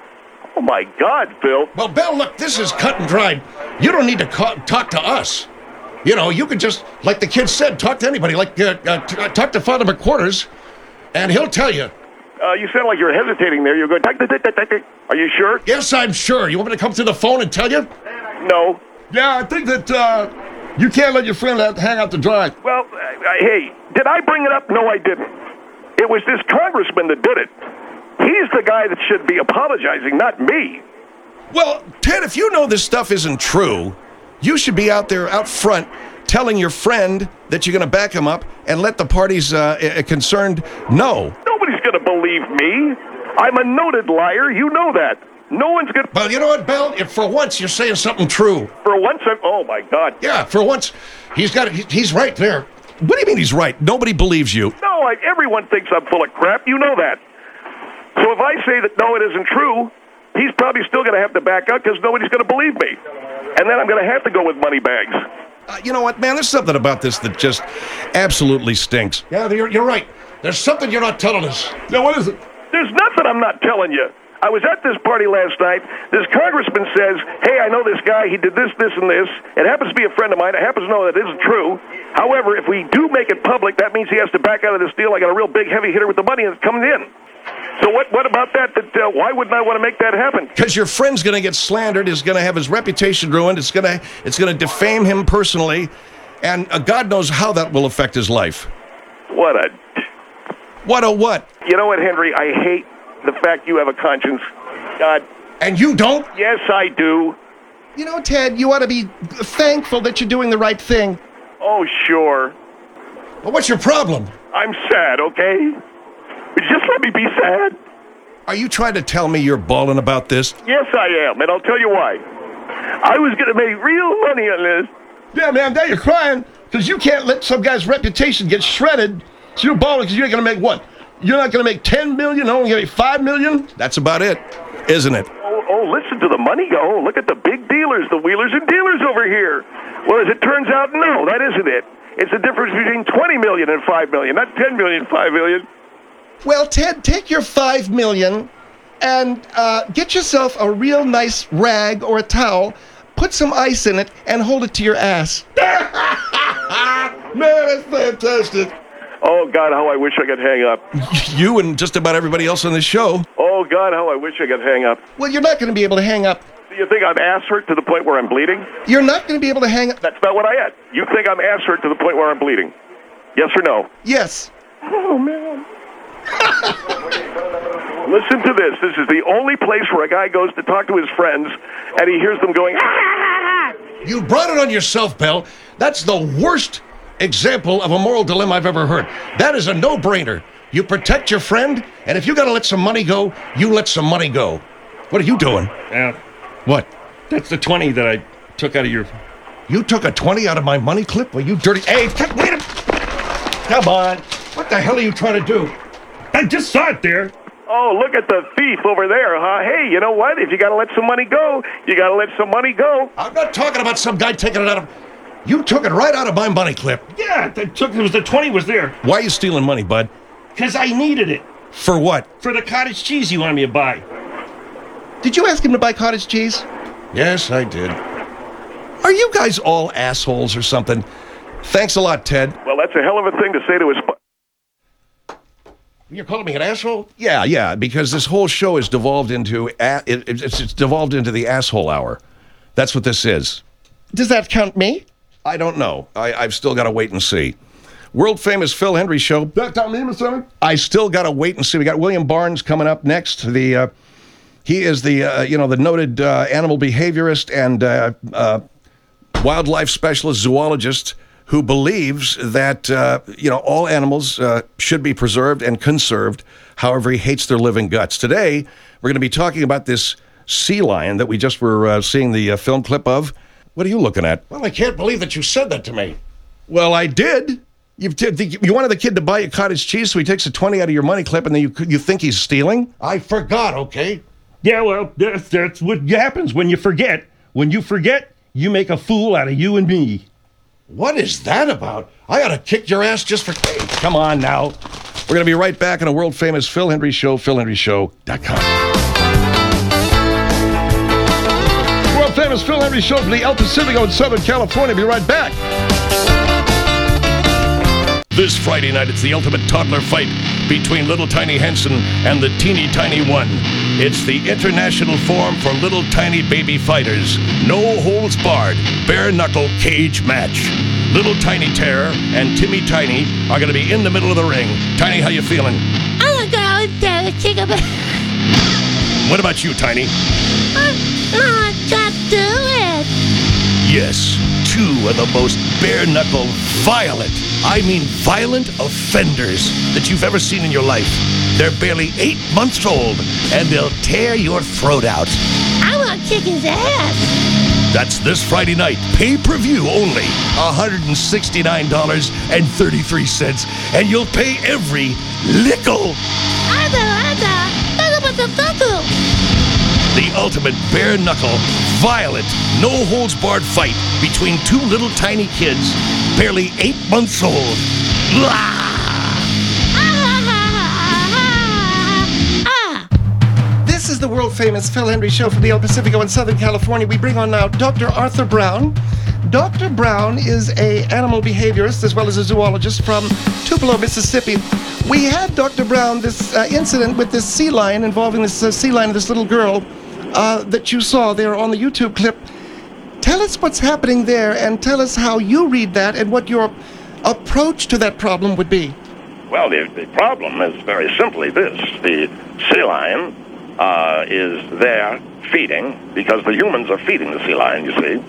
Oh, my God, Bill. Well, Bill, look, this is cut and dried. You don't need to ca- talk to us. You know, you could just, like the kid said, talk to anybody. Like, uh, uh, t- talk to Father McQuarters, and he'll tell you. Uh, you sound like you're hesitating there. You're going, tick, tick, tick, tick, tick. Are you sure? Yes, I'm sure. You want me to come through the phone and tell you? No. Yeah, I think that uh, you can't let your friend out, hang out to dry. Well, uh, hey, did I bring it up? No, I didn't. It was this congressman that did it. He's the guy that should be apologizing, not me. Well, Ted, if you know this stuff isn't true, you should be out there out front telling your friend that you're going to back him up and let the parties uh, concerned know. Nobody's going to believe me. I'm a noted liar. You know that. No one's going to... Well, you know what, Bill? If for once you're saying something true. For once, I'm... Oh, my God. Yeah, for once, he's got it. He's right there. What do you mean he's right? Nobody believes you. No, I, everyone thinks I'm full of crap. You know that. So if I say that no, it isn't true, he's probably still going to have to back out because nobody's going to believe me. And then I'm going to have to go with money bags. Uh, you know what, man? There's something about this that just absolutely stinks. Yeah, you're, you're right. There's something you're not telling us. Now, what is it? There's nothing I'm not telling you. I was at this party last night. This congressman says, hey, I know this guy. He did this, this, and this. It happens to be a friend of mine. I happen to know that it isn't true. However, if we do make it public, that means he has to back out of this deal. I got a real big heavy hitter with the money that's coming in. So what what about that? That uh, why wouldn't I want to make that happen? Because your friend's going to get slandered, is going to have his reputation ruined, it's going to it's going to defame him personally, and uh, God knows how that will affect his life. What a... What a what? You know what, Henry? I hate the fact you have a conscience. God. And you don't? Yes, I do. You know, Ted, you ought to be thankful that you're doing the right thing. Oh, sure. Well, what's your problem? I'm sad, okay? Just let me be sad. Are you trying to tell me you're bawling about this? Yes, I am, and I'll tell you why. I was going to make real money on this. Yeah, man, now you're crying because you can't let some guy's reputation get shredded. So you're bawling because you're going to make what? You're not going to make ten million dollars, only going to make five million dollars? That's about it, isn't it? Oh, oh, listen to the money go. Oh, look at the big dealers, the wheelers and dealers over here. Well, as it turns out, no, that isn't it. It's the difference between twenty million dollars and five million dollars, not ten million dollars, five million dollars. Well, Ted, take your five million dollars and uh, get yourself a real nice rag or a towel, put some ice in it, and hold it to your ass. Man, that's fantastic. Oh, God, how I wish I could hang up. You and just about everybody else on this show. Oh, God, how I wish I could hang up. Well, you're not going to be able to hang up. Do you think I'm ass hurt to the point where I'm bleeding? You're not going to be able to hang up. That's not what I had. You think I'm ass hurt to the point where I'm bleeding? Yes or no? Yes. Oh, man. Listen to this. This is the only place where a guy goes to talk to his friends, and he hears them going, ah! You brought it on yourself, Bill. That's the worst example of a moral dilemma I've ever heard. That is a no-brainer. You protect your friend, and if you got to let some money go, you let some money go. What are you doing? Yeah. What? That's the twenty that I took out of your... You took a twenty out of my money clip? Well, you dirty... Hey, wait a... Come on. What the hell are you trying to do? I just saw it there. Oh, look at the thief over there, huh? Hey, you know what? If you got to let some money go, you got to let some money go. I'm not talking about some guy taking it out of... You took it right out of my money clip. Yeah, I took, it was the twenty was there. Why are you stealing money, bud? Because I needed it. For what? For the cottage cheese you wanted me to buy. Did you ask him to buy cottage cheese? Yes, I did. Are you guys all assholes or something? Thanks a lot, Ted. Well, that's a hell of a thing to say to his... You're calling me an asshole? Yeah, yeah, because this whole show is devolved into a, it, it's, it's devolved into the asshole hour. That's what this is. Does that count me? I don't know. I, I've still got to wait and see. World famous Phil Hendry show. That time, me, Mister I still got to wait and see. We got William Barnes coming up next. The uh, he is the uh, you know the noted uh, animal behaviorist and uh, uh, wildlife specialist zoologist who believes that, uh, you know, all animals uh, should be preserved and conserved. However, he hates their living guts. Today, we're going to be talking about this sea lion that we just were uh, seeing the uh, film clip of. What are you looking at? Well, I can't believe that you said that to me. Well, I did. You you wanted the kid to buy you cottage cheese, so he takes a twenty out of your money clip, and then you you think he's stealing? I forgot, okay? Yeah, well, that's, that's what happens when you forget. When you forget, you make a fool out of you and me. What is that about? I ought to kick your ass just for... Come on now. We're going to be right back on a world-famous Phil Hendry Show, phil hendry show dot com. World-famous Phil Hendry Show from the El Pacifico in Southern California. Be right back. This Friday night, it's the ultimate toddler fight between Little Tiny Henson and the Teeny Tiny One. It's the International Forum for Little Tiny Baby Fighters. No holds barred, bare knuckle cage match. Little Tiny Terror and Timmy Tiny are going to be in the middle of the ring. Tiny, how you feeling? I'm gonna go down and kick him. What about you, Tiny? I got to do it. Yes, two of the most bare-knuckle, violent, I mean violent offenders that you've ever seen in your life. They're barely eight months old, and they'll tear your throat out. I want to kick his ass. That's this Friday night, pay-per-view only, one hundred sixty-nine dollars and thirty-three cents, and you'll pay every nickel. The ultimate bare-knuckle, violent, no-holds-barred fight between two little tiny kids, barely eight months old. This is the world-famous Phil Hendry Show from the El Pacifico in Southern California. We bring on now Doctor Arthur Brown. Doctor Brown is a animal behaviorist as well as a zoologist from Tupelo, Mississippi. We had Doctor Brown this uh, incident with this sea lion involving this uh, sea lion and this little girl uh, that you saw there on the YouTube clip. Tell us what's happening there and tell us how you read that and what your approach to that problem would be. Well, the, the problem is very simply this. The sea lion uh, is there feeding because the humans are feeding the sea lion, you see.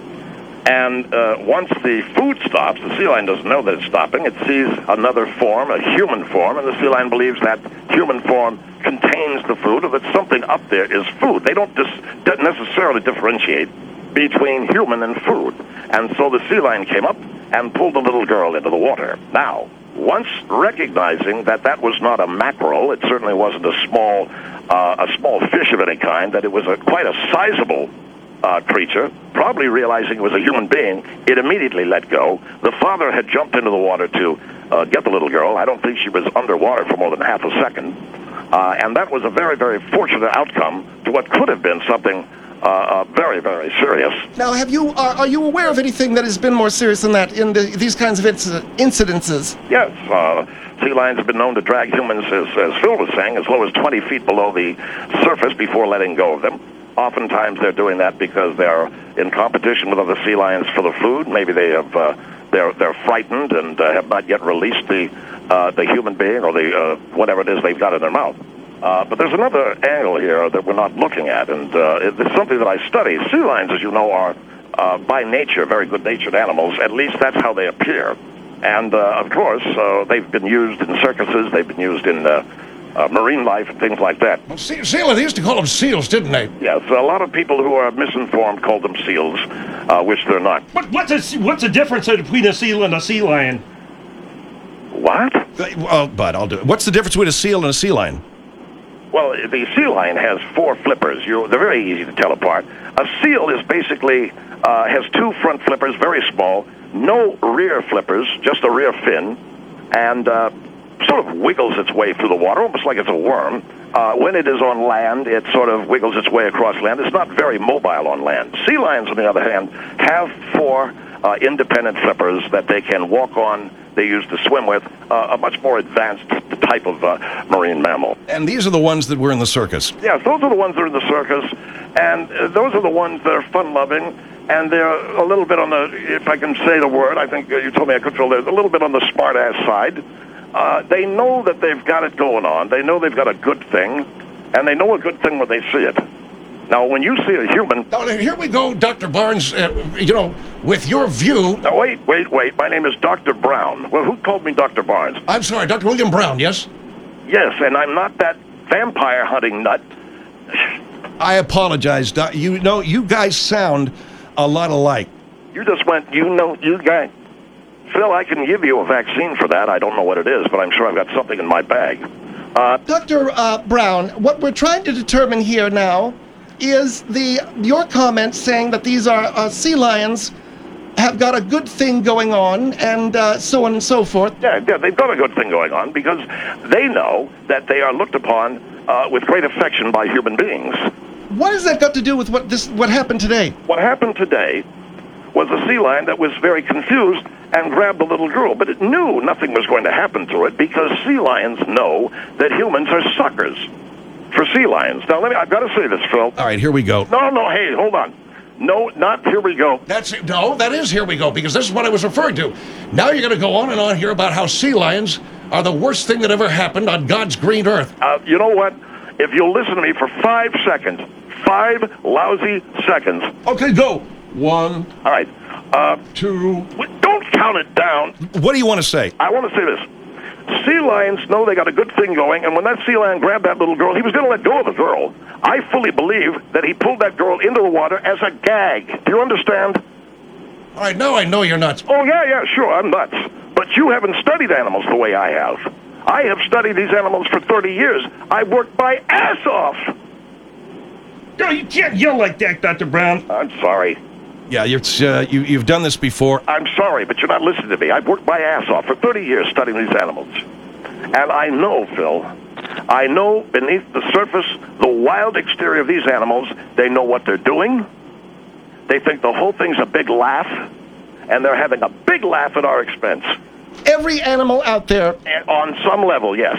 And uh, once the food stops, the sea lion doesn't know that it's stopping. It sees another form, a human form, and the sea lion believes that human form contains the food or that something up there is food. They don't, dis- don't necessarily differentiate between human and food. And so the sea lion came up and pulled the little girl into the water. Now, once recognizing that that was not a mackerel, it certainly wasn't a small, uh, a small fish of any kind, that it was a, quite a sizable Uh, creature, probably realizing it was a human being, it immediately let go. The father had jumped into the water to uh, get the little girl. I don't think she was underwater for more than half a second. Uh, and that was a very, very fortunate outcome to what could have been something uh, uh, very, very serious. Now, have you are, are you aware of anything that has been more serious than that in the, these kinds of inc- incidences? Yes. Uh, sea lions have been known to drag humans, as, as Phil was saying, as low as twenty feet below the surface before letting go of them. Oftentimes they're doing that because they're in competition with other sea lions for the food. Maybe they have uh, they're they're frightened and uh, have not yet released the uh, the human being or the uh, whatever it is they've got in their mouth. Uh, but there's another angle here that we're not looking at, and uh, it's something that I study. Sea lions, as you know, are uh, by nature very good-natured animals. At least that's how they appear. And uh, of course, uh, they've been used in circuses. They've been used in uh, Uh, marine life and things like that. Well, see, seal, they used to call them seals, didn't they? Yes, a lot of people who are misinformed call them seals, uh, which they're not. But what's a, what's the difference between a seal and a sea lion? What? Well, Bud, I'll do it. What's the difference between a seal and a sea lion? Well, the sea lion has four flippers. You, they're very easy to tell apart. A seal is basically, uh, has two front flippers, very small, no rear flippers, just a rear fin, and uh, sort of wiggles its way through the water, almost like it's a worm, Uh, when it is on land, it sort of wiggles its way across land. It's not very mobile on land. Sea lions, on the other hand, have four uh, independent flippers that they can walk on. They use to swim with, uh, a much more advanced type of uh, marine mammal. And these are the ones that were in the circus. Yes, those are the ones that are in the circus, and uh, those are the ones that are fun-loving, and they're a little bit on the, if I can say the word, I think uh, you told me I could, Phil, they're a little bit on the smart-ass side. Uh, they know that they've got it going on. They know they've got a good thing, and they know a good thing when they see it. Now, when you see a human... Now, here we go, Doctor Barnes. Uh, you know, with your view... Now, wait, wait, wait. My name is Doctor Brown. Well, who called me Doctor Barnes? I'm sorry, Doctor William Brown, yes? Yes, and I'm not that vampire hunting nut. I apologize, Doc. You know, you guys sound a lot alike. You just went, you know, you guys... Phil, I can give you a vaccine for that. I don't know what it is, but I'm sure I've got something in my bag. Uh, Doctor Uh, Brown, what we're trying to determine here now is the your comment saying that these are uh, sea lions have got a good thing going on, and uh, so on and so forth. Yeah, yeah, they've got a good thing going on because they know that they are looked upon uh, with great affection by human beings. What has that got to do with what this what happened today? What happened today was a sea lion that was very confused and grabbed the little girl, but it knew nothing was going to happen to it because sea lions know that humans are suckers for sea lions. Now, let me, I've got to say this, Phil. All right, here we go. No, no, hey, hold on. No, not here we go. That's it. No, that is here we go, because this is what I was referring to. Now you're going to go on and on here about how sea lions are the worst thing that ever happened on God's green earth. Uh, you know what? If you'll listen to me for five seconds, five lousy seconds. Okay, go. One. All right. Uh, two. Don't count it down. What do you want to say? I want to say this. Sea lions know they got a good thing going, and when that sea lion grabbed that little girl, he was going to let go of the girl. I fully believe that he pulled that girl into the water as a gag. Do you understand? All right, now I know you're nuts. Oh, yeah, yeah, sure, I'm nuts. But you haven't studied animals the way I have. I have studied these animals for thirty years. I've worked my ass off. No, you can't yell like that, Doctor Brown. I'm sorry. Yeah, you're, uh, you, you've done this before. I'm sorry, but you're not listening to me. I've worked my ass off for thirty years studying these animals. And I know, Phil, I know beneath the surface, the wild exterior of these animals, they know what they're doing. They think the whole thing's a big laugh, and they're having a big laugh at our expense. Every animal out there. And on some level, yes.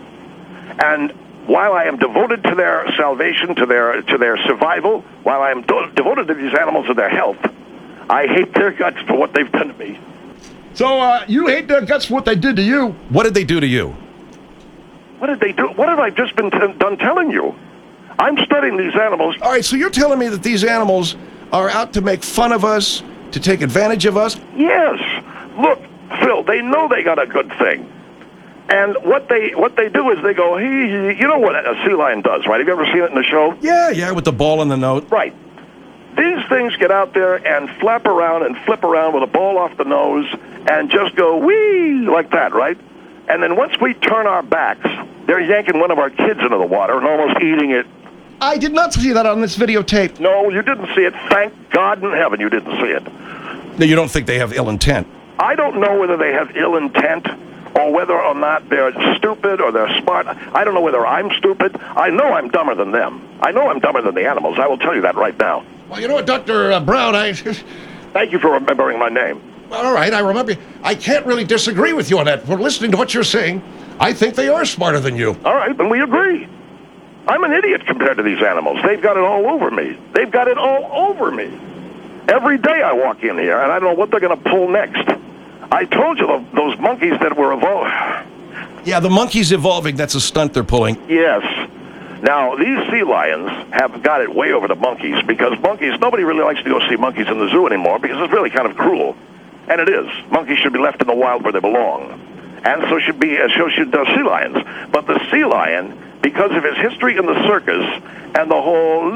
And while I am devoted to their salvation, to their to their survival, while I am do- devoted to these animals and their health, I hate their guts for what they've done to me. So, uh, you hate their guts for what they did to you? What did they do to you? What did they do? What have I just been t- done telling you? I'm studying these animals. All right, so you're telling me that these animals are out to make fun of us, to take advantage of us? Yes. Look, Phil, they know they got a good thing. And what they what they do is they go, hee hee. You know what a sea lion does, right? Have you ever seen it in the show? Yeah, yeah, with the ball in the nose. Right. These things get out there and flap around and flip around with a ball off the nose and just go whee like that, right? And then once we turn our backs, they're yanking one of our kids into the water and almost eating it. I did not see that on this videotape. No, you didn't see it. Thank God in heaven you didn't see it. No, you don't think they have ill intent? I don't know whether they have ill intent or whether or not they're stupid or they're smart. I don't know whether I'm stupid. I know I'm dumber than them. I know I'm dumber than the animals. I will tell you that right now. Well, you know what, Doctor Brown, I... Thank you for remembering my name. All right, I remember. I can't really disagree with you on that. For listening to what you're saying, I think they are smarter than you. All right, then we agree. I'm an idiot compared to these animals. They've got it all over me. They've got it all over me. Every day I walk in here, and I don't know what they're going to pull next. I told you those monkeys that were evolving. Yeah, the monkeys evolving, that's a stunt they're pulling. Yes. Now, these sea lions have got it way over the monkeys because monkeys, nobody really likes to go see monkeys in the zoo anymore because it's really kind of cruel. And it is. Monkeys should be left in the wild where they belong. And so should be, uh, so should uh, sea lions. But the sea lion, because of his history in the circus and the whole...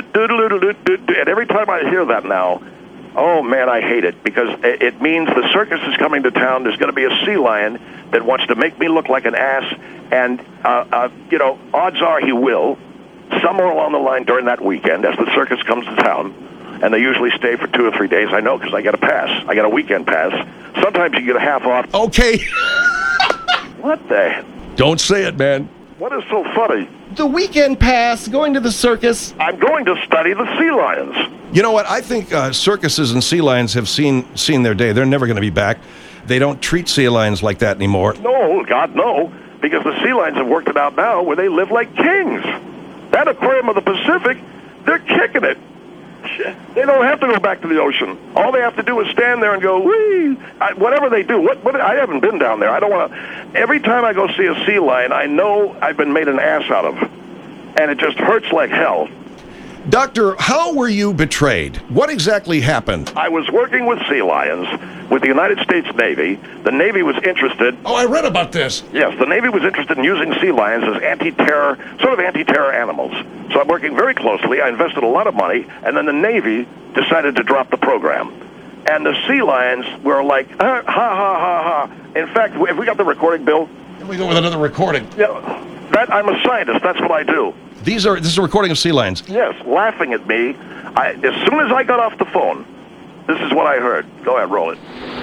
And every time I hear that now, oh, man, I hate it because it means the circus is coming to town. There's going to be a sea lion that wants to make me look like an ass. And, uh, uh, you know, odds are he will somewhere along the line during that weekend as the circus comes to town. And they usually stay for two or three days. I know because I get a pass. I get a weekend pass. Sometimes you get a half off. Okay. What the? Don't say it, man. What is so funny? the weekend pass, going to the circus. I'm going to study the sea lions. You know what? I think uh, circuses and sea lions have seen seen their day. They're never going to be back. They don't treat sea lions like that anymore. No, God, no. Because the sea lions have worked it out now where they live like kings. That aquarium of the Pacific, they're kicking it. They don't have to go back to the ocean. All they have to do is stand there and go, wee. I, whatever they do. What, what? I haven't been down there. I don't want to. Every time I go see a sea lion, I know I've been made an ass out of. And it just hurts like hell. Doctor, how were you betrayed? What exactly happened? I was working with sea lions with the United States Navy. The Navy was interested. Oh, I read about this. Yes, the Navy was interested in using sea lions as anti-terror, sort of anti-terror animals. So I'm working very closely. I invested a lot of money, and then the Navy decided to drop the program. And the sea lions were like, ha, ha, ha, ha, ha. In fact, have we got the recording, Bill? Here we go with another recording. Yeah, that, I'm a scientist. That's what I do. These are this is a recording of sea lions. Yes, laughing at me. I, as soon as I got off the phone, this is what I heard. Go ahead, roll it.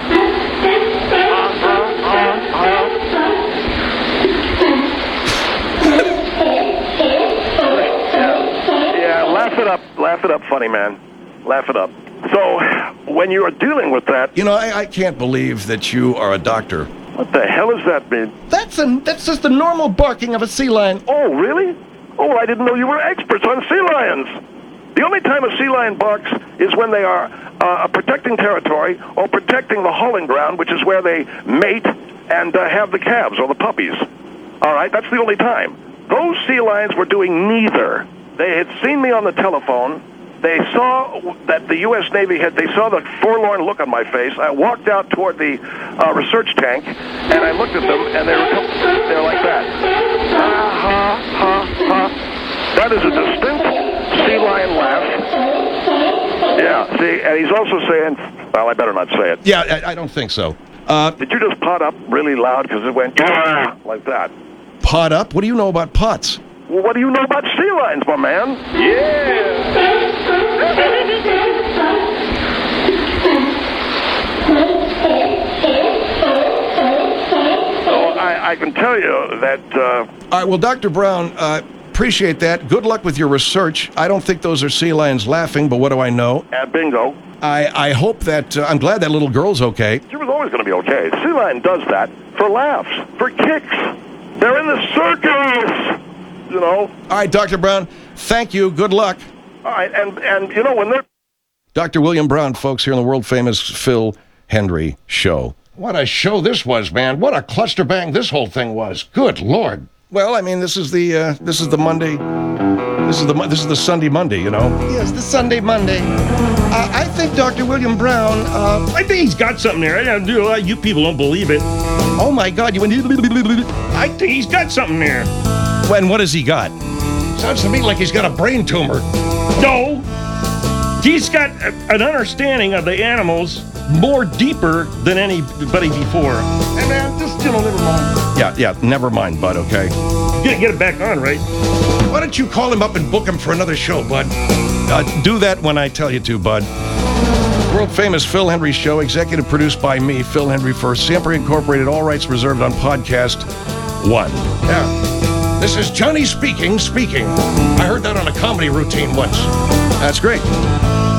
Yeah, laugh it up. Laugh it up, funny man. Laugh it up. So, when you are dealing with that... You know, I, I can't believe that you are a doctor. What the hell does that mean? That's a, that's just the normal barking of a sea lion. Oh, really? Oh, I didn't know you were experts on sea lions. The only time a sea lion barks is when they are uh, protecting territory or protecting the hauling ground, which is where they mate and uh, have the calves or the puppies. All right, that's the only time. Those sea lions were doing neither. They had seen me on the telephone. They saw that the U S Navy had, they saw the forlorn look on my face. I walked out toward the uh, research tank, and I looked at them, and they were, they were like that. Ha, ha, ha, ha. That is a distinct sea lion laugh. Yeah, see, and he's also saying, well, I better not say it. Yeah, I, I don't think so. Uh, Did you just pot up really loud because it went like that? Pot up? What do you know about pots? Well, what do you know about sea lions, my man? Yeah. So I, I can tell you that... Uh, All right, well, Doctor Brown, uh, appreciate that. Good luck with your research. I don't think those are sea lions laughing, but what do I know? Uh, bingo. I, I hope that... Uh, I'm glad that little girl's okay. She was always going to be okay. Sea lion does that for laughs, for kicks. They're in the circus, you know. All right, Doctor Brown, thank you. Good luck. All right, and, and you know, when they're... Doctor William Brown, folks, here on the world-famous Phil Hendry Show. What a show this was, man. What a cluster bang this whole thing was. Good Lord. Well, I mean, this is the uh, this is the Monday, this is the this is the Sunday Monday, you know. Yes, the Sunday Monday. Uh, I think Doctor William Brown. Uh, I think he's got something there. I don't do a lot. You people don't believe it. Oh my God! You went. I think he's got something there. When what has he got? Sounds to me like he's got a brain tumor. No, he's got a, an understanding of the animals more deeper than anybody before. Hey man, just you know, never mind. Yeah, yeah. Never mind, bud. Okay. Get get it back on, right? Why don't you call him up and book him for another show, bud? Uh, do that when I tell you to, bud. World-famous Phil Hendry Show, executive produced by me, Phil Hendry, for Samper Incorporated, all rights reserved on podcast one. Yeah. This is Johnny speaking, speaking. I heard that on a comedy routine once. That's great.